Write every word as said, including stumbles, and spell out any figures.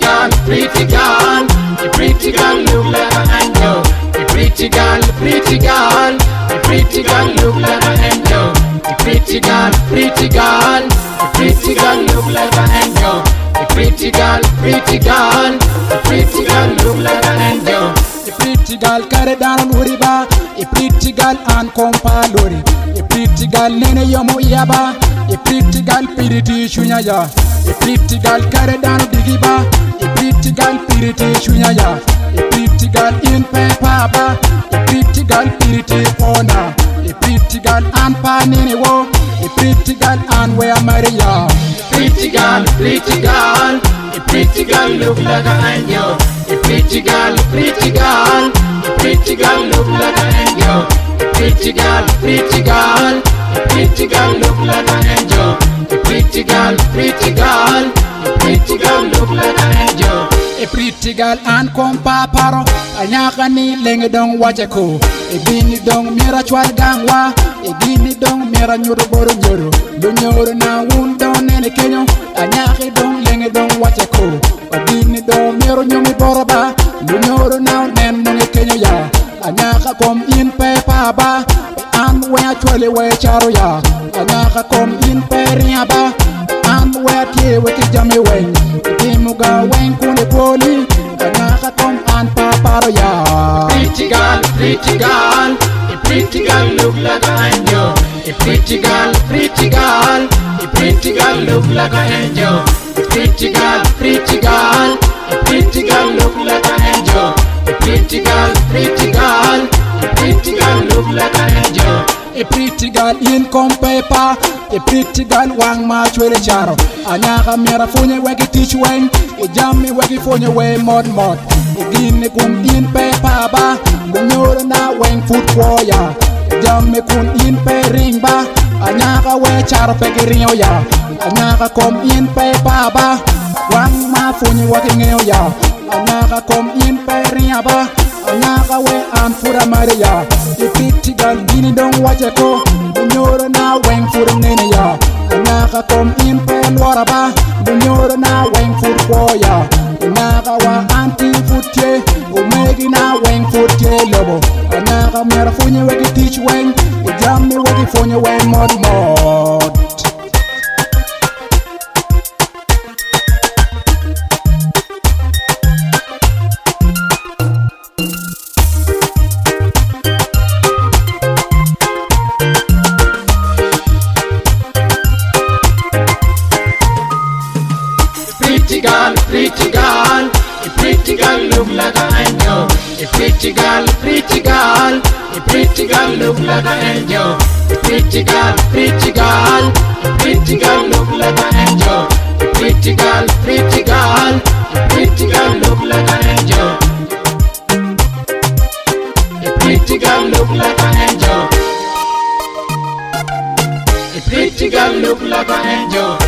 girl, pretty girl. A pretty girl look like an angel. A pretty girl, pretty girl. A pretty girl look like an angel. A pretty girl, pretty girl. A pretty girl look like an angel. A pretty girl, pretty girl. A pretty girl look like an angel. A pretty girl carry down Uriba. A pretty girl and compa lori. A pretty girl nene yomo yaba. A pretty girl piriti shunyaya. A pretty girl carry down Digiba. A pretty girl piriti shunyaya. A pretty girl in Pepaba. A pretty girl piriti pona. A pretty girl and panini wo. A pretty girl and where Maria. Pretty girl, pretty girl. A pretty girl look like an angel. A pretty girl, pretty girl. A pretty girl look like an angel. A pretty girl, pretty girl. A pretty girl look like an angel. A pretty girl, pretty girl. A pretty girl look like an angel. A pretty girl and compa paro. Anyaka ni lenge dong wajeko. E bini dong mira chwal gangwa. E gini dong mira nyuru boro nyuru. Do nyuru na wundo nene kenyo. Anyaki dong lenge dong wajeko. E bini dong mira nyumi boroba. Do nyuru na nen nene kenyo ya. Anyaka kom in pe paba. And where chwale we charo ya. Anyaka kom in pe riaba. And where tie weki jami wen. Timuga wen kune poli. Anyaka kom and paparo ya. Pretty girl, pretty girl. A pretty girl look like an angel. A pretty girl, pretty girl. A pretty girl look like an angel. A pretty girl, pretty girl. A pretty girl look like an angel. A pretty girl, pretty girl. A pretty girl look like an angel. A pretty girl in compepa. A pretty girl wang ma chwele charo. Anyaka mera fonye wegi teach wen. E jammi wegi fonye we mod mod. E gine kum in pepa ba. Munyoro na wen foot warrior. E jammi kun in pe ring ba. Anyaka we charo pegi rinyo ya. Anyaka kom in pepa ba. Wang ma fonye wegi ngeo ya. Anyaka kom in pe rinyo ba. Anyaka we an fura maria. A pretty girl gini dong wacheko. Munyoro na wen fura nene ya. Anyaka kom in pe nwara ba. Munyoro na wen foot warrior. Anyaka wa anti footye. Umegi na wen footye lobo. Anyaka mera fonye wegi teach wen. Ujami wegi fonye wen mod mod. Pretty girl, pretty girl. A pretty girl look like an angel. A pretty girl, pretty girl. A pretty girl look like an angel. A pretty girl, pretty girl. A pretty girl look like an angel. A pretty girl, pretty girl. A pretty girl look like an angel. A pretty girl look like an angel. A pretty girl look like an angel.